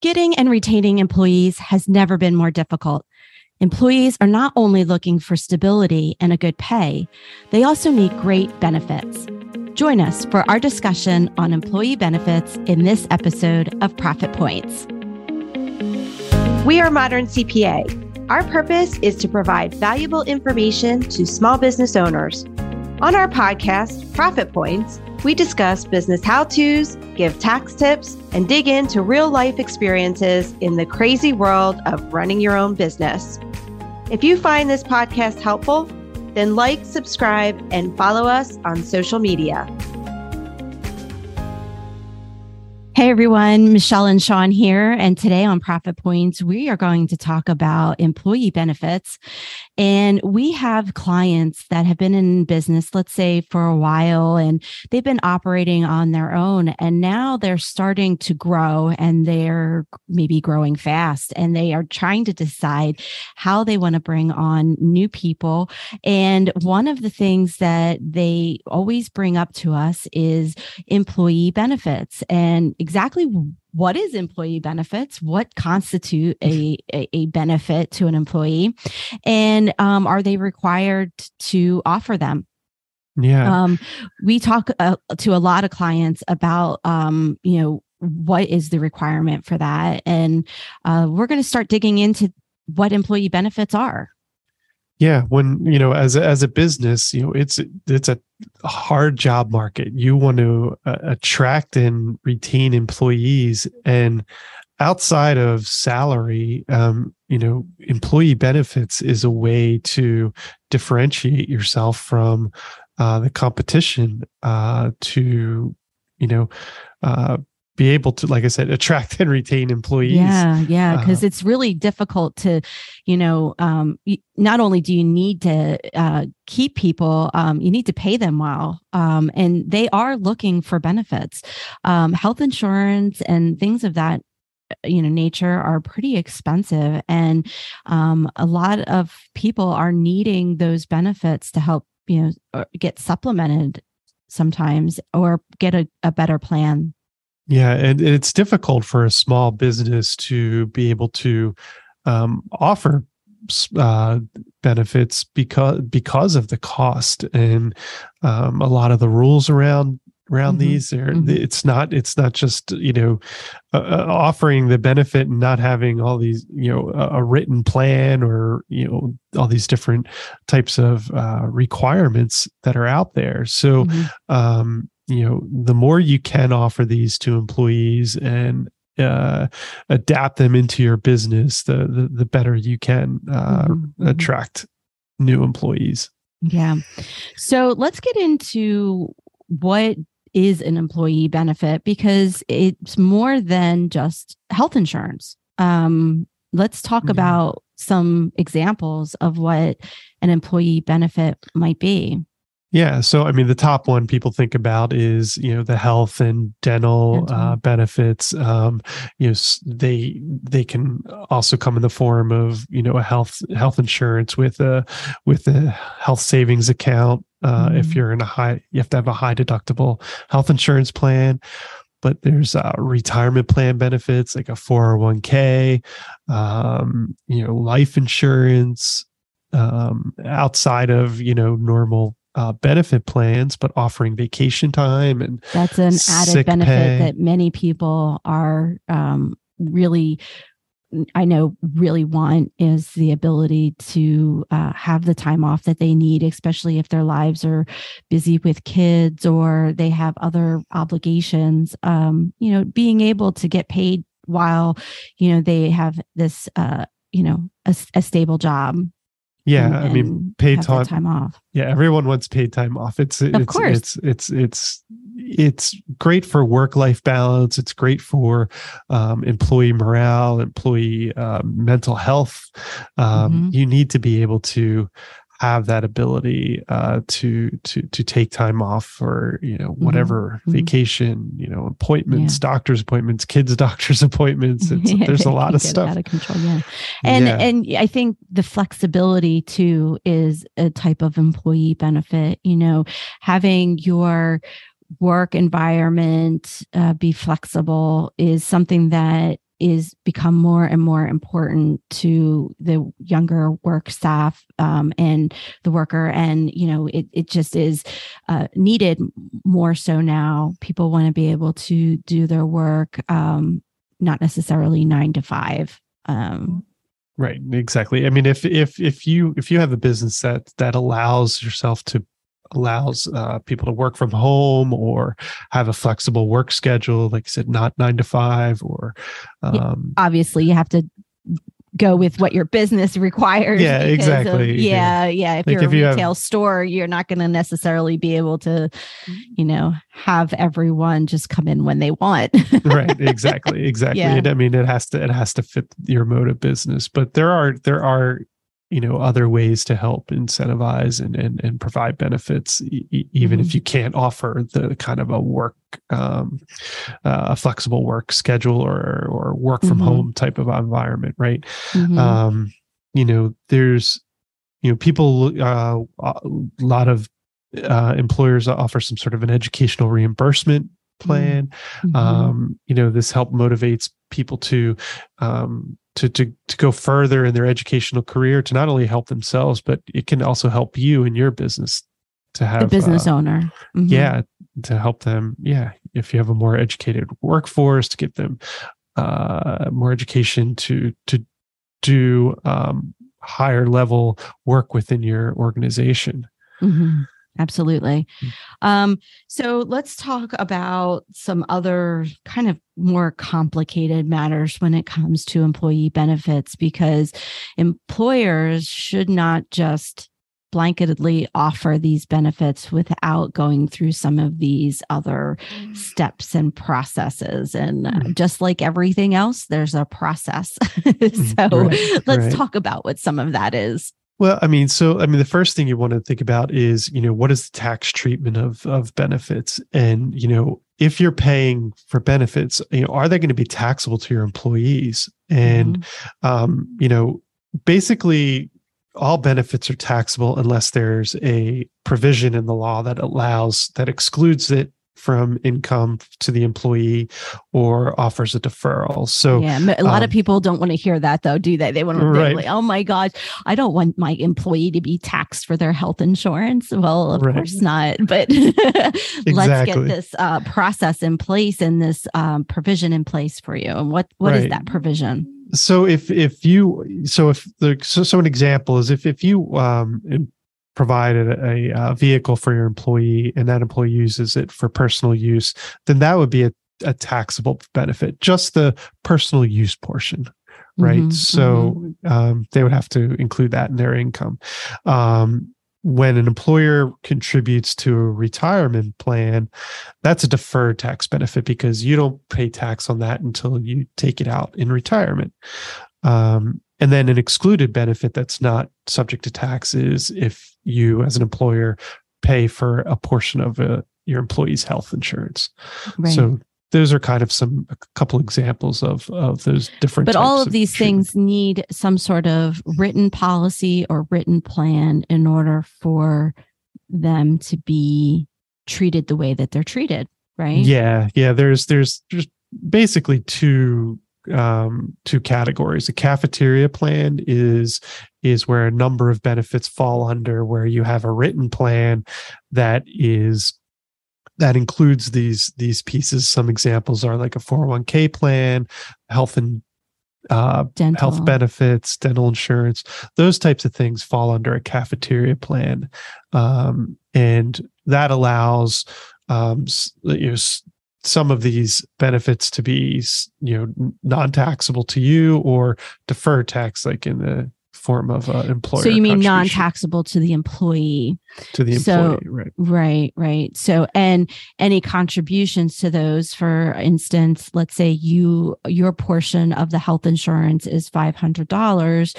Getting and retaining employees has never been more difficult. Employees are not only looking for stability and a good pay, they also need great benefits. Join us for our discussion on employee benefits in this episode of Profit Points. We are Modern CPA. Our purpose is to provide valuable information to small business owners. On our podcast, Profit Points, we discuss business how-tos, give tax tips, and dig into real-life experiences in the crazy world of running your own business. If you find this podcast helpful, then like, subscribe, and follow us on social media. Hey everyone, Michelle and Sean here. And today on Profit Points, we are going to talk about employee benefits. And we have clients that have been in business, let's say for a while, and they've been operating on their own. And now they're starting to grow and they're maybe growing fast. And they are trying to decide how they want to bring on new people. And one of the things that they always bring up to us is employee benefits. And exactly what is employee benefits? What constitute a benefit to an employee? And are they required to offer them? Yeah. We talk to a lot of clients about, what is the requirement for that? And we're going to start digging into what employee benefits are. Yeah, when as a business, it's a hard job market. You want to attract and retain employees, and outside of salary, employee benefits is a way to differentiate yourself from the competition. To be able to, like I said, attract and retain employees. Yeah, because it's really difficult to, not only do you need to keep people, you need to pay them well, and they are looking for benefits. Health insurance and things of that nature are pretty expensive, and a lot of people are needing those benefits to help get supplemented sometimes or get a better plan. Yeah, and it's difficult for a small business to be able to offer benefits because of the cost and a lot of the rules around these. It's not just offering the benefit and not having all these a written plan or all these different types of requirements that are out there. So. The more you can offer these to employees and adapt them into your business, the better you can attract new employees. Yeah. So let's get into what is an employee benefit, because it's more than just health insurance. Let's talk about some examples of what an employee benefit might be. Yeah. So, I mean, the top one people think about is, the health and dental benefits. They can also come in the form of, a health insurance with a health savings account. If you're you have to have a high deductible health insurance plan. But there's retirement plan benefits like a 401k, life insurance, outside of, normal benefit plans, but offering vacation time, and that's an added benefit pay. That many people are really want, is the ability to have the time off that they need, especially if their lives are busy with kids or they have other obligations. Being able to get paid while they have this a stable job. Yeah, I mean, paid time off. Yeah, everyone wants paid time off. It's great for work-life balance. It's great for employee morale, employee mental health. You need to be able to have that ability to take time off for whatever vacation, appointments, doctor's appointments, kids' doctor's appointments. There's a lot of stuff out of control. Yeah, and I think the flexibility too is a type of employee benefit. Having your work environment be flexible is something that is become more and more important to the younger work staff and the worker. And, it just is needed more so now. People want to be able to do their work, not necessarily 9 to 5. Right. Exactly. I mean, if you have a business that allows people to work from home or have a flexible work schedule, like I said, not 9 to 5, or obviously you have to go with what your business requires. Yeah, exactly. Yeah. If you're a retail store, you're not going to necessarily be able to, have everyone just come in when they want. Right. Exactly. Yeah. I mean, it has to fit your mode of business, but there are other ways to help incentivize and provide benefits, even if you can't offer the kind of a flexible work schedule or work from home type of environment, right? There's people, a lot of employers offer some sort of an educational reimbursement plan. This help motivates people to go further in their educational career, to not only help themselves, but it can also help you in your business to have the business owner. To help them. Yeah. If you have a more educated workforce, to get them more education to do higher level work within your organization. Absolutely. So let's talk about some other kind of more complicated matters when it comes to employee benefits, because employers should not just blanketly offer these benefits without going through some of these other steps and processes. And just like everything else, there's a process. Let's talk about what some of that is. Well, the first thing you want to think about is, what is the tax treatment of benefits? And, if you're paying for benefits, are they going to be taxable to your employees? And, basically all benefits are taxable unless there's a provision in the law that excludes it from income to the employee or offers a deferral. So a lot of people don't want to hear that, though, do they? They want to be like, oh my gosh, I don't want my employee to be taxed for their health insurance. Well, of course not. But let's get this process in place and this provision in place for you. And what is that provision? So an example is if you provided a vehicle for your employee and that employee uses it for personal use, then that would be a taxable benefit, just the personal use portion, right? They would have to include that in their income. When an employer contributes to a retirement plan, that's a deferred tax benefit because you don't pay tax on that until you take it out in retirement. And then an excluded benefit that's not subject to tax is if you, as an employer, pay for a portion of your employee's health insurance. Right. So those are kind of a couple examples of those different. But all of these things need some sort of written policy or written plan in order for them to be treated the way that they're treated, right? Yeah. There's basically two categories. A cafeteria plan is where a number of benefits fall under, where you have a written plan that includes these pieces. Some examples are like a 401k plan, health and health benefits, dental insurance. Those types of things fall under a cafeteria plan, and that allows some of these benefits to be, non-taxable to you or deferred tax, like in the form of employer. So you mean non-taxable to the employee? To the employee, right. So, and any contributions to those, for instance, let's say your portion of the health insurance is $500.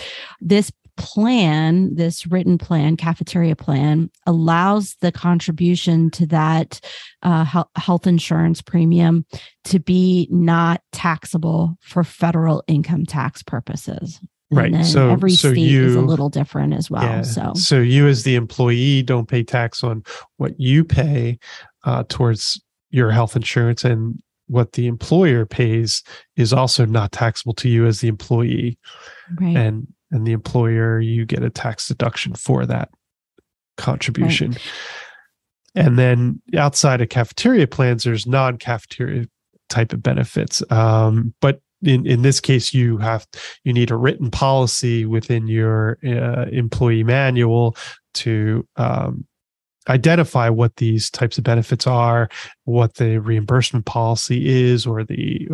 This written plan, cafeteria plan, allows the contribution to that health insurance premium to be not taxable for federal income tax purposes. Right. So every state is a little different as well. Yeah. So you as the employee don't pay tax on what you pay towards your health insurance, and what the employer pays is also not taxable to you as the employee. Right. And the employer, you get a tax deduction for that contribution. Right. And then outside of cafeteria plans, there's non-cafeteria type of benefits. But in this case, you need a written policy within your employee manual to identify what these types of benefits are, what the reimbursement policy is, or the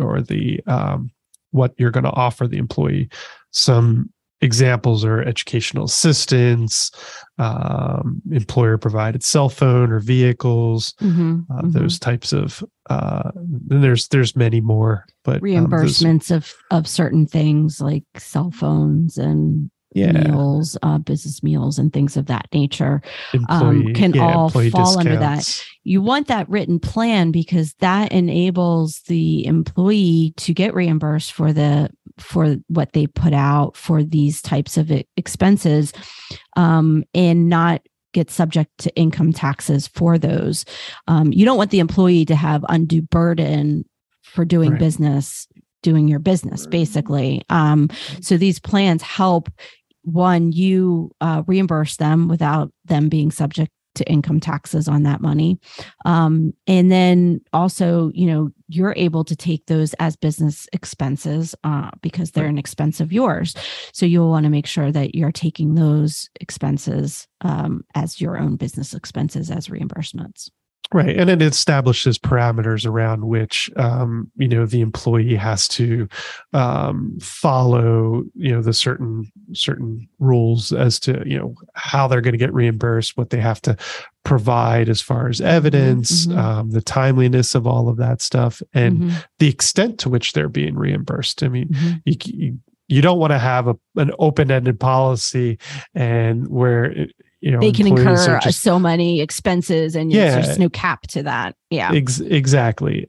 what you're going to offer the employee. Some examples are educational assistance, employer provided cell phone or vehicles, those types of. There's many more, but reimbursements of certain things like cell phones and meals, business meals, and things of that nature can all fall discounts under that. You want that written plan because that enables the employee to get reimbursed for what they put out for these types of expenses, and not get subject to income taxes for those. You don't want the employee to have undue burden for doing business, doing your business, basically. So these plans help, one, you reimburse them without them being subject to income taxes on that money. And then also, you're able to take those as business expenses because they're an expense of yours. So you'll want to make sure that you're taking those expenses as your own business expenses as reimbursements. Right. And it establishes parameters around which, the employee has to follow, the certain rules as to, how they're going to get reimbursed, what they have to provide as far as evidence, the timeliness of all of that stuff, and the extent to which they're being reimbursed. I mean, you don't want to have an open-ended policy and where they can incur so many expenses, and there's no cap to that. Yeah, exactly.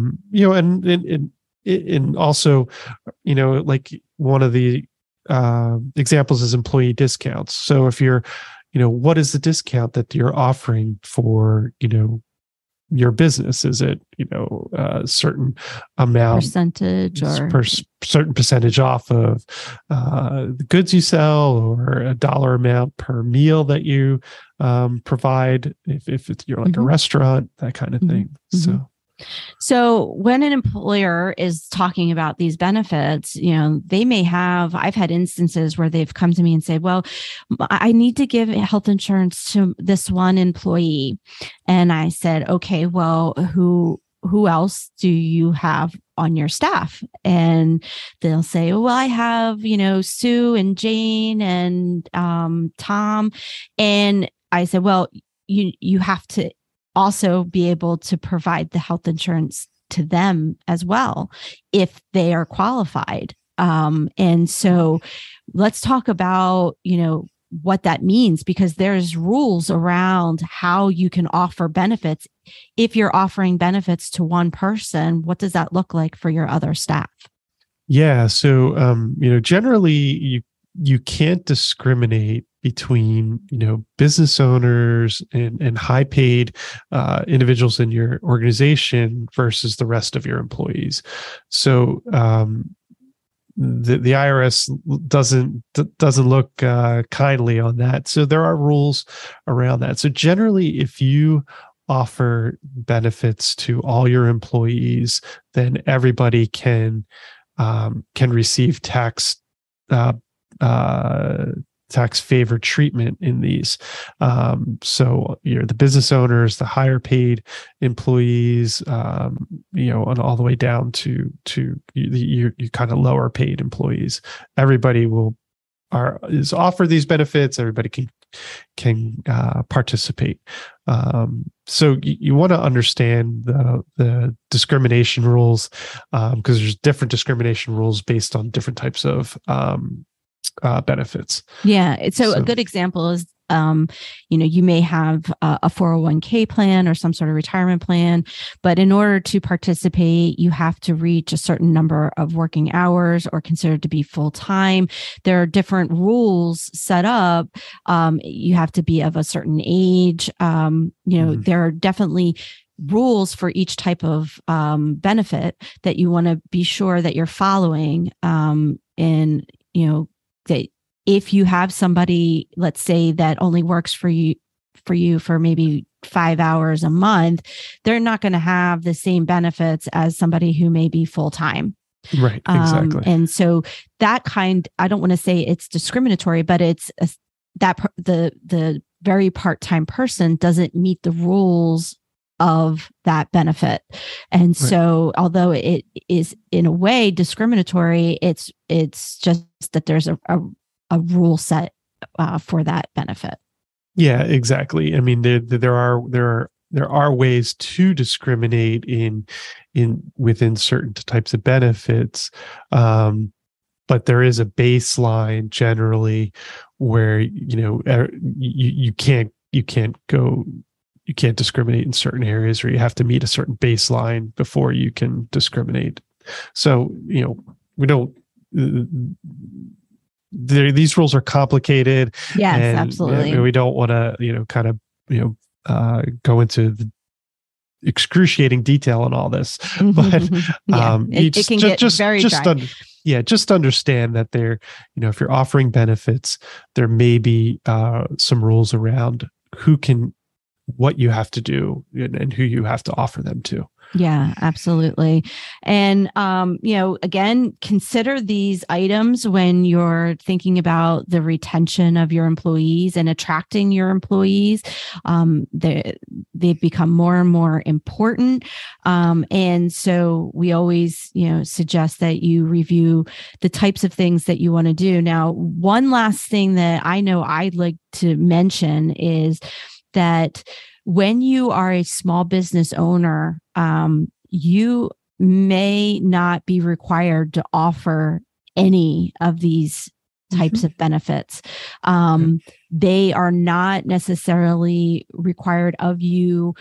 And also, like one of the examples is employee discounts. So if you're, what is the discount that you're offering for, your business? Is it, a certain amount percentage or certain percentage off of the goods you sell, or a dollar amount per meal that you provide if you're like a restaurant, that kind of thing. So when an employer is talking about these benefits, they may have, I've had instances where they've come to me and said, well, I need to give health insurance to this one employee. And I said, okay, well, who else do you have on your staff? And they'll say, well, I have, Sue and Jane and Tom. And I said, well, you have to also be able to provide the health insurance to them as well, if they are qualified. And so let's talk about, what that means, because there's rules around how you can offer benefits. If you're offering benefits to one person, what does that look like for your other staff? Yeah. So, generally you can't discriminate between, business owners and high paid individuals in your organization versus the rest of your employees. So the IRS doesn't look kindly on that. So there are rules around that. So generally, if you offer benefits to all your employees, then everybody can receive tax favored treatment in these. So you're the business owners, the higher paid employees, and all the way down to you kind of lower paid employees. Everybody is offered these benefits. Everybody can participate. So you want to understand the discrimination rules, because there's different discrimination rules based on different types of benefits. Yeah. So a good example is, you may have a 401k plan or some sort of retirement plan, but in order to participate, you have to reach a certain number of working hours or considered to be full time. There are different rules set up. You have to be of a certain age. There are definitely rules for each type of benefit that you want to be sure that you're following. And, that if you have somebody, let's say, that only works for you for maybe 5 hours a month, they're not going to have the same benefits as somebody who may be full-time. Right. Exactly. And so that I don't want to say it's discriminatory, but it's the very part-time person doesn't meet the rules of that benefit. And so although it is in a way discriminatory, it's just that there's a rule set for that benefit. Yeah, exactly. I mean, there are ways to discriminate within certain types of benefits, but there is a baseline generally where you can't discriminate in certain areas, or you have to meet a certain baseline before you can discriminate. So we don't. These rules are complicated. Yes, absolutely. We don't want to, go into the excruciating detail on all this, but it can get very dry. Just understand that if you're offering benefits, there may be some rules around what you have to do and who you have to offer them to. Yeah, absolutely. And, again, consider these items when you're thinking about the retention of your employees and attracting your employees. They've become more and more important. And so we always, suggest that you review the types of things that you want to do. Now, one last thing that I know I'd like to mention is that when you are a small business owner, you may not be required to offer any of these types of benefits. They are not necessarily required of you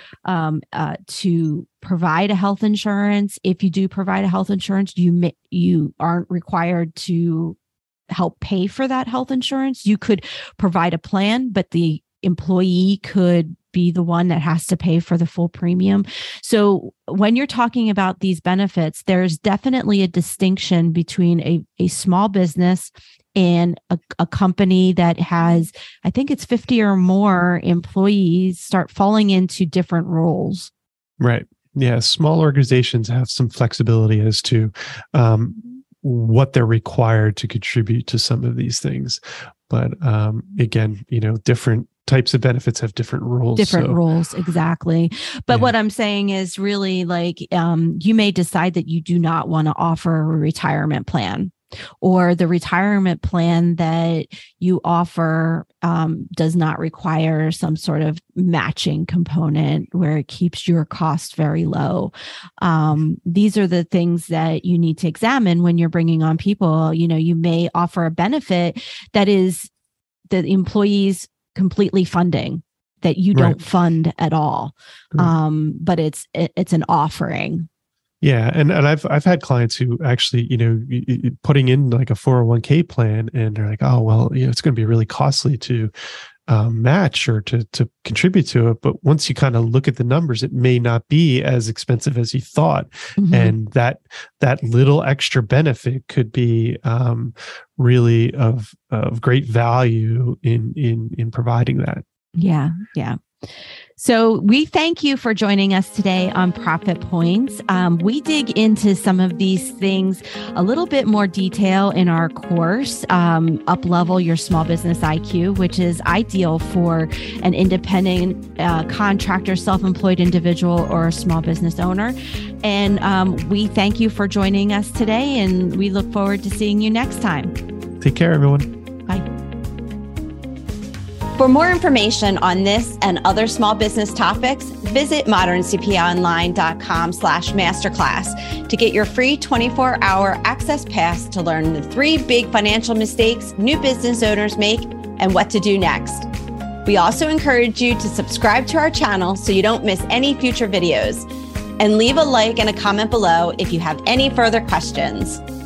to provide a health insurance. If you do provide a health insurance, you aren't required to help pay for that health insurance. You could provide a plan, but the employee could be the one that has to pay for the full premium. So when you're talking about these benefits, there's definitely a distinction between a small business and a company that has, I think it's 50 or more employees, start falling into different roles. Right. Yeah. Small organizations have some flexibility as to what they're required to contribute to some of these things. But again, different types of benefits have different rules. Rules, exactly. But what I'm saying is really you may decide that you do not want to offer a retirement plan, or the retirement plan that you offer does not require some sort of matching component where it keeps your cost very low. These are the things that you need to examine when you're bringing on people. You may offer a benefit that is the employees completely funding that you don't fund at all. But it's an offering. Yeah. And I've had clients who actually, putting in like a 401k plan, and they're like, oh, well, it's going to be really costly to match or to contribute to it. But once you kind of look at the numbers, it may not be as expensive as you thought. And that little extra benefit could be really of great value in providing that. Yeah. Yeah. So we thank you for joining us today on Profit Points. We dig into some of these things a little bit more detail in our course, Up-Level Your Small Business IQ, which is ideal for an independent contractor, self-employed individual, or a small business owner. And we thank you for joining us today, and we look forward to seeing you next time. Take care, everyone. Bye. For more information on this and other small business topics, visit moderncpaonline.com/masterclass to get your free 24-hour access pass to learn the 3 big financial mistakes new business owners make and what to do next. We also encourage you to subscribe to our channel so you don't miss any future videos. And leave a like and a comment below if you have any further questions.